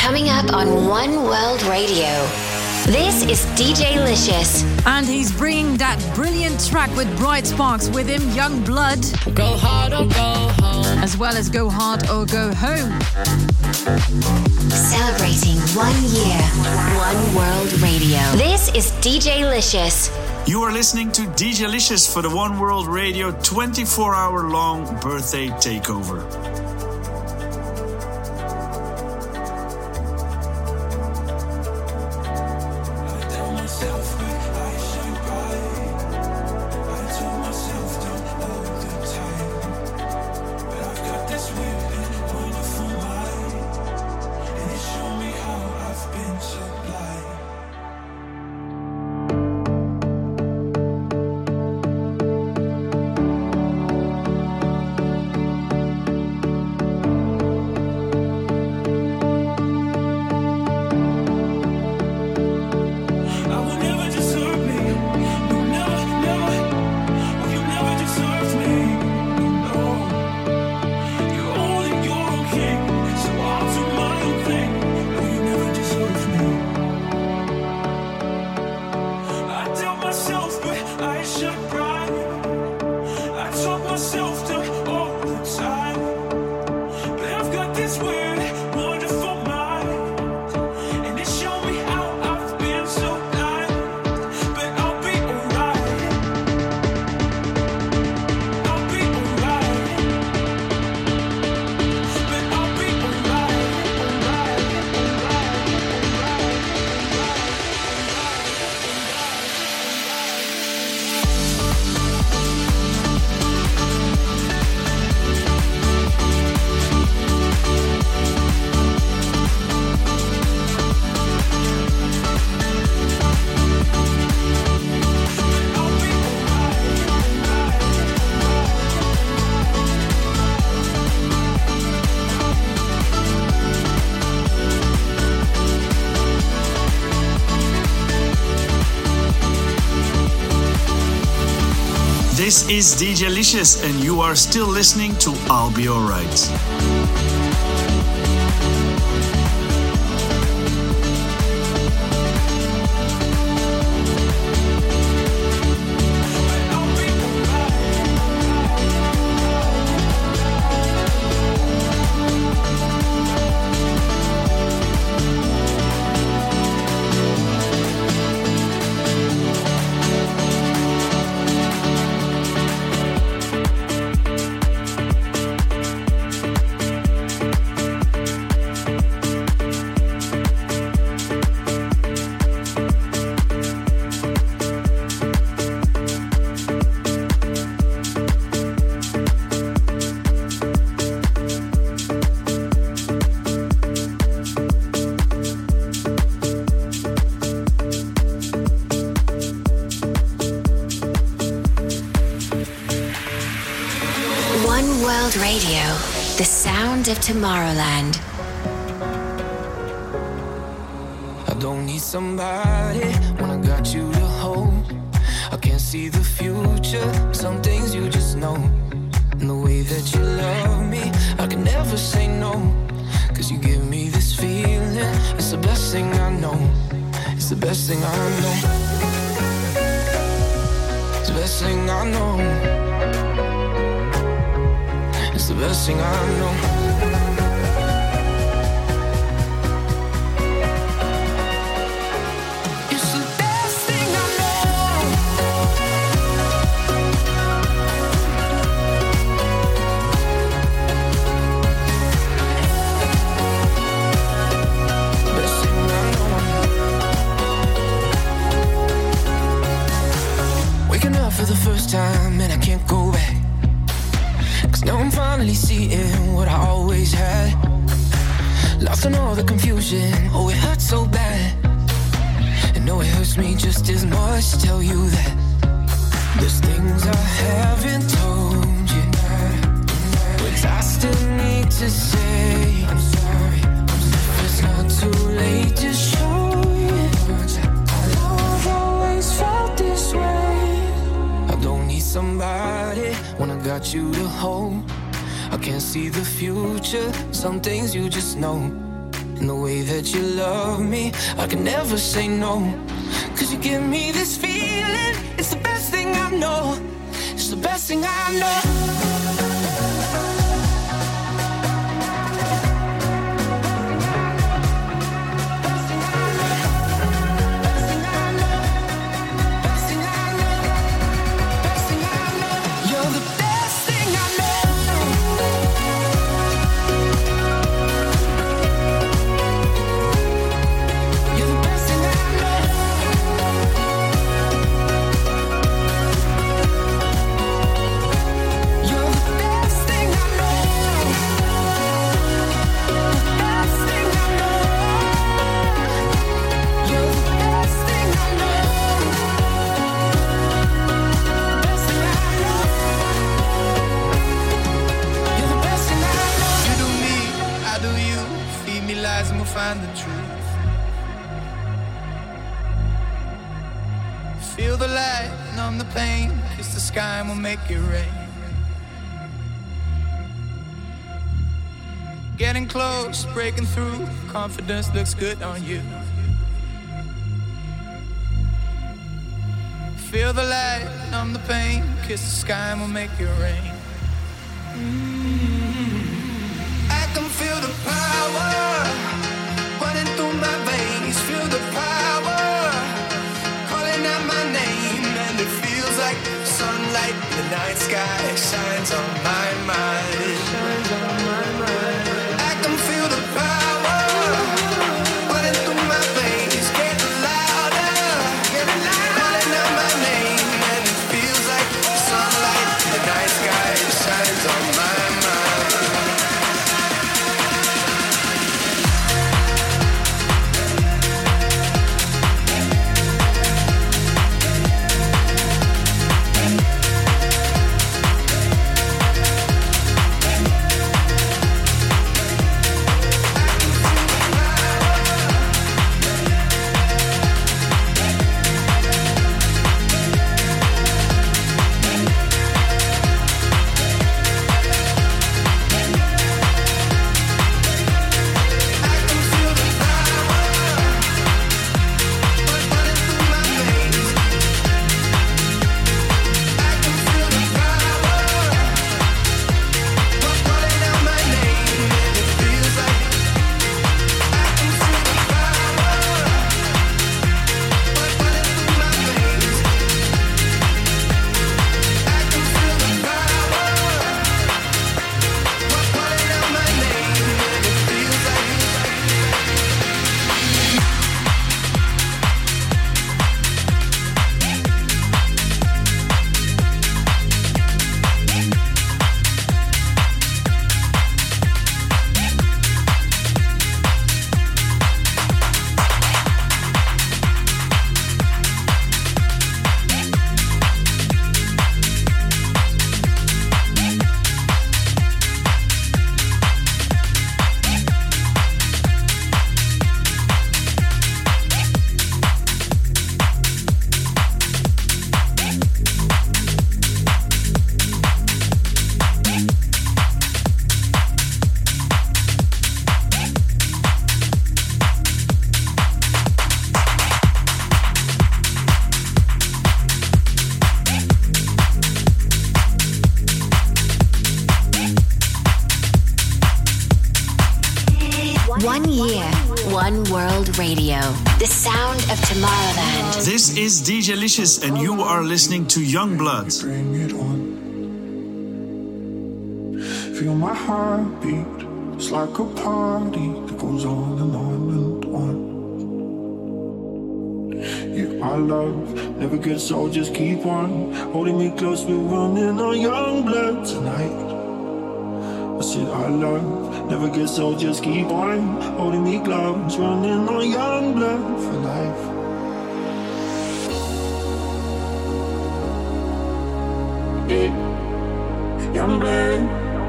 Coming up on One World Radio. This is DJ Licious. And he's bringing that brilliant track with Bright Sparks with him, Young Blood. Go hard or go home. As well as Go Hard or Go Home. Celebrating 1 year. One World Radio. This is DJ Licious. You are listening to DJ Licious for the One World Radio 24-hour long birthday takeover. This is DJ Licious and you are still listening to I'll Be Alright. Radio, the sound of Tomorrowland. I don't need somebody when I got you to hold. I can't see the future, some things you just know. And the way that you love me, I can never say no. Cause you give me this feeling, it's the best thing I know. It's the best thing I know. It's the best thing I know. It's the best thing I know. It's the best thing I know. Best thing I know. Waking up for the first time and I can't go back. Now I'm finally seeing what I always had. Lost in all the confusion, oh it hurts so bad. And no it hurts me just as much to tell you that there's things I haven't told you, but I still need to say I'm sorry, it's not too late to show you I've always felt this way. I don't need somebody when I got you to hold. I can't see the future, some things you just know. in the way that you love me. I can never say no, 'cause you give me this feeling. It's the best thing I know. It's the best thing I know. Find the truth. Feel the light, numb the pain. Kiss the sky and we'll make it rain. Getting close, breaking through. Confidence looks good on you. Feel the light, numb the pain. Kiss the sky and we'll make it rain. I can feel the power running through my veins, feel the power calling out my name, and it feels like sunlight in the night sky shines on my mind. I can feel the power running through my veins, getting louder, calling out my name, and it feels like sunlight in the night sky shines on my mind. One World Radio, the sound of Tomorrowland. This is DJ Licious and you are listening to Youngblood. Bring it on. Feel my heartbeat. It's like a party that goes on and on and on. Yeah, our love never gets old, just keep on holding me close. We're running on young blood tonight. I said our love never gets old, just keep on holding me close. Running on young blood for life. Yeah, young blood.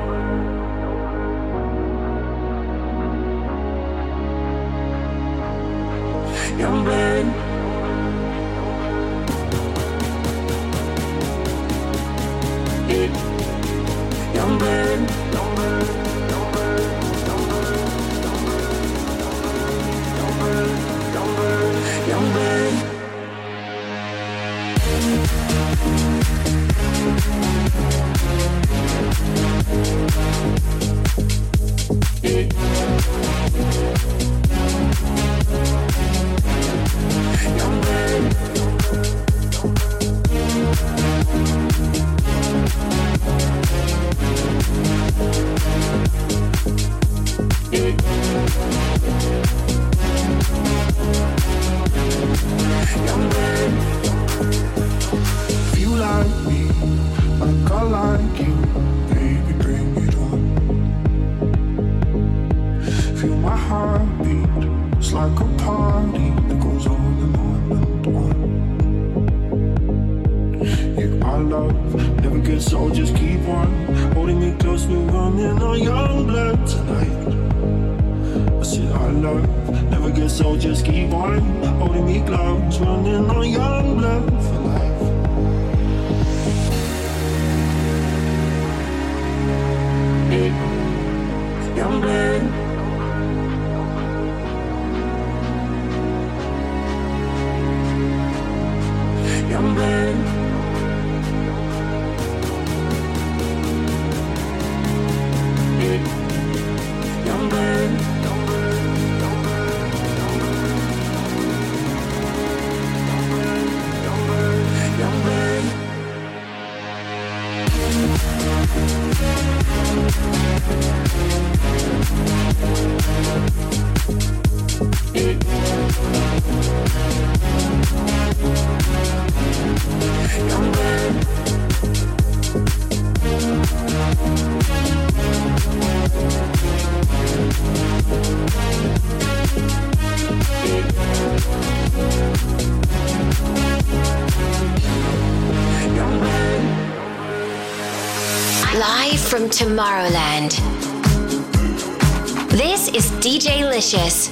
Young blood. Young blood. Young blood. Feel like me, like I like you. Baby, bring it on. Feel my heartbeat. It's like a party that goes on and on and on. Yeah, our love never gets old, just keep on holding me close. We're running our young blood tonight. I said our love never gets old, just keep on holding me close. Running our young blood for life. Hey, young blood. Young blood. Hey, young blood. Young blood. Hey. Young blood. Young blood. Live from Tomorrowland. This is DJ Licious.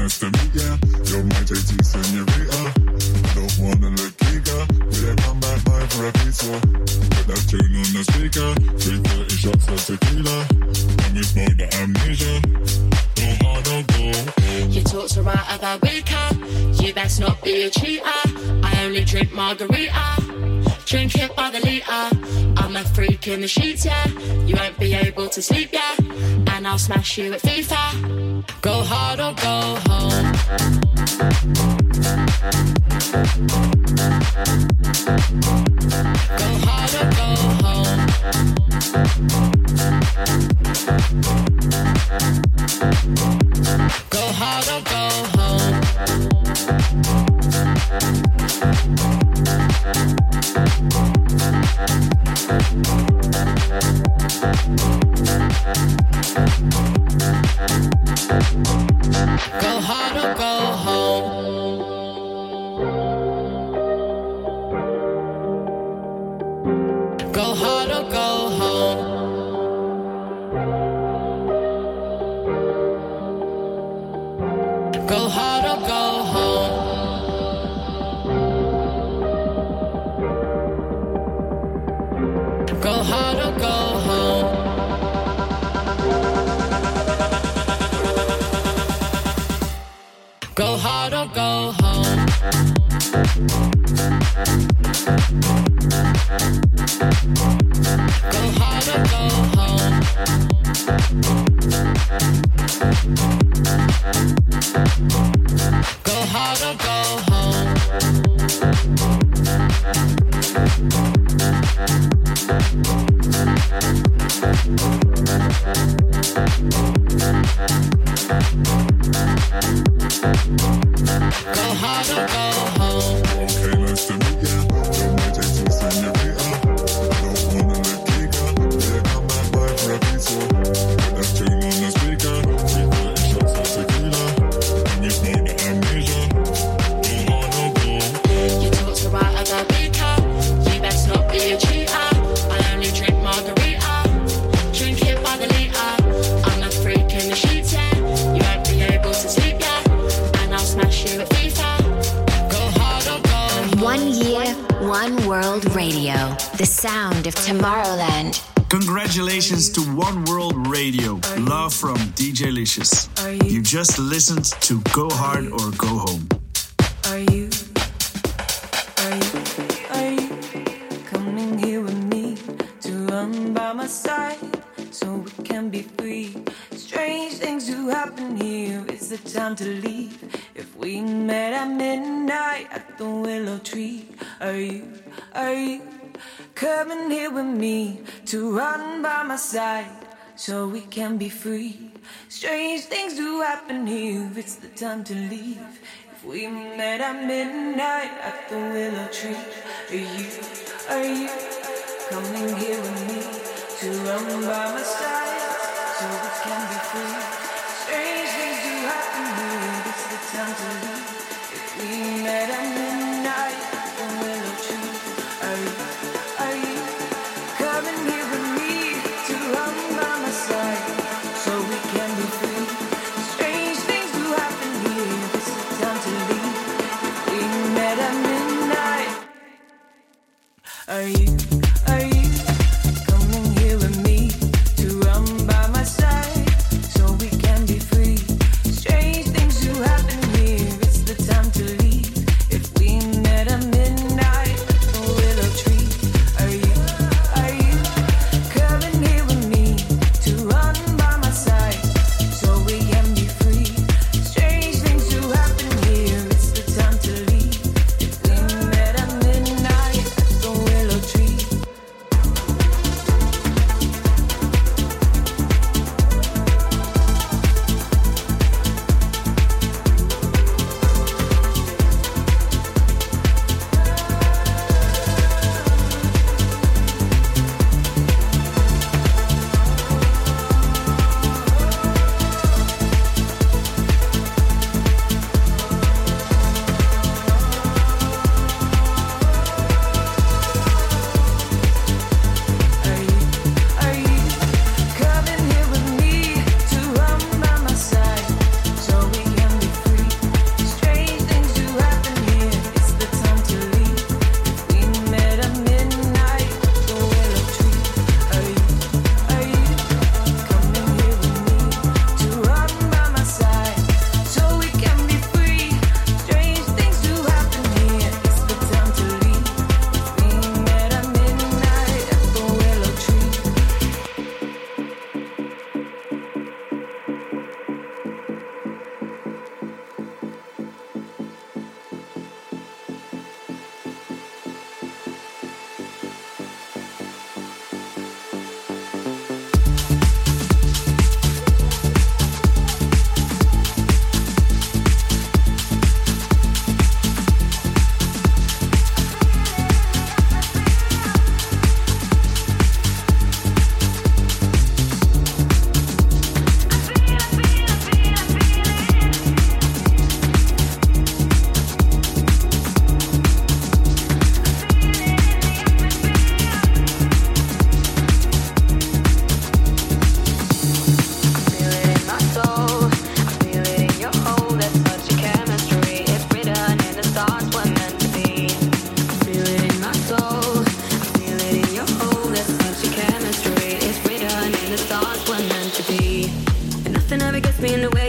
nice to meet ya. You're my JT senorita. I don't wanna look eager. Will I come back by for a pizza? Put that tune on the speaker. 330 shots of tequila. And we smoke the amnesia. Go hard or go home. You talk so right about weaker. You best not be a cheater. I only drink margarita. Drink it by the litre. I'm a freak in the sheets, yeah. You won't be able to sleep, yeah. And I'll smash you at FIFA. Go hard or go home. Go hard or go home. Go hard or go home. Go hard or go home. Go hard or go home. Go hard or go home. Go hard or go home. Go hard or go home. Go hard or go home. Go hard or go home. Go hard or go home. Okay, nice to meet ya. You're my JT senorita. I don't wanna look eager. Will I come back by for a pizza? Put that tune on the speaker. 330 shots of tequila. And we smoke the amnesia. Go hard or go home. You talk so right about weaker. You best not be a cheater. I only drink margarita. Drink it by the litre. I'm a freak in the sheets, yeah. You won't be able to sleep, yeah. And I'll smash you at FIFA. Go hard or go home. 1 year, 1 world radio. The sound of Tomorrowland. Congratulations to One World Radio. Love from DJ Licious. You just listened to Go Hard or Go Home. Are you coming here with me to run by my side so we can be free? Strange things do happen here. It's the time to leave. If we met at midnight at the willow tree, are you coming here with me to run by my side so we can be free? Strange things do happen here. It's the time to leave. If we met at midnight at the willow tree, are you coming here with me to run by my side so we can be free? Strange things do happen here. It's the time to leave. If we met at midnight at the willow tree, are you coming here with me to run by my side so we can be free? Strange things do happen here. It's the time to leave. If we met at midnight, are you coming here with me to run by my side so we can be free? Strange things do happen here. It's the time to leave. If we met at midnight.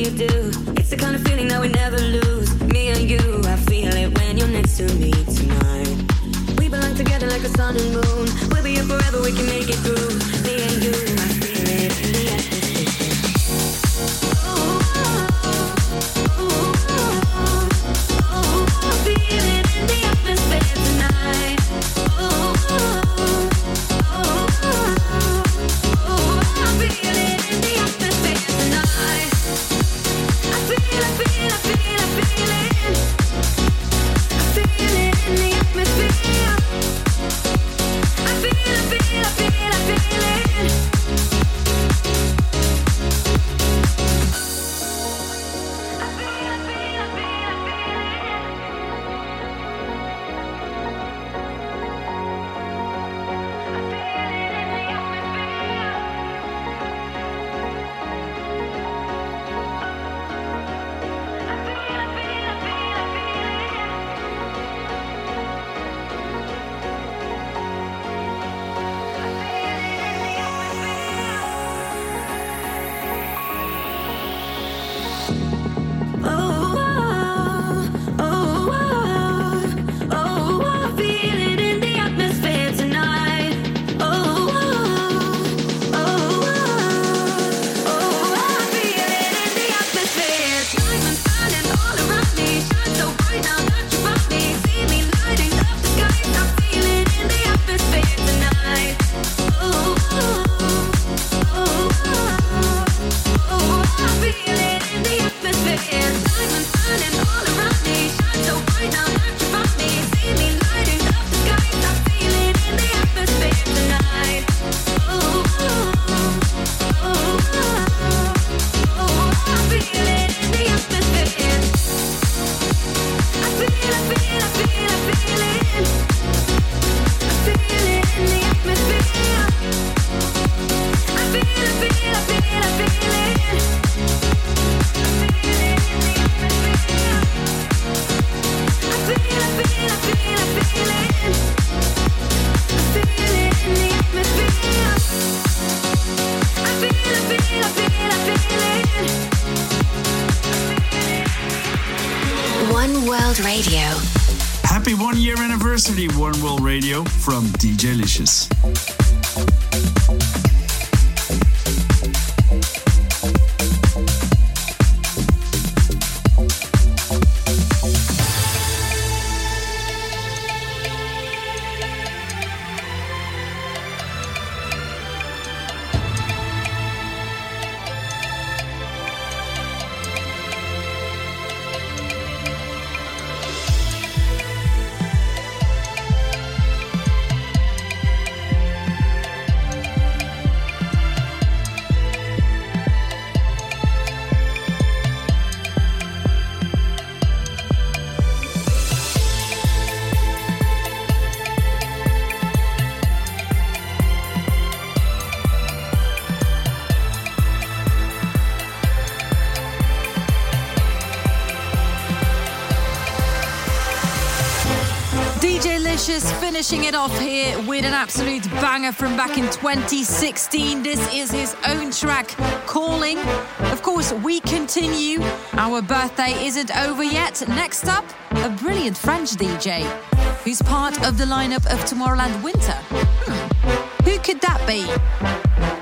you do. It's the kind of feeling that we never lose. Me and you, I feel it when you're next to me tonight. We belong together like the sun and moon. We'll be here forever, we can make it through. Me and you, I feel it in the atmosphere. I feel it in the atmosphere tonight. One World Radio. Happy 1 year anniversary, One World Radio from DJ Licious. Finishing it off here with an absolute banger from back in 2016. This is his own track, Calling. Of course, we continue. Our birthday isn't over yet. Next up, a brilliant French DJ who's part of the lineup of Tomorrowland Winter. Who could that be?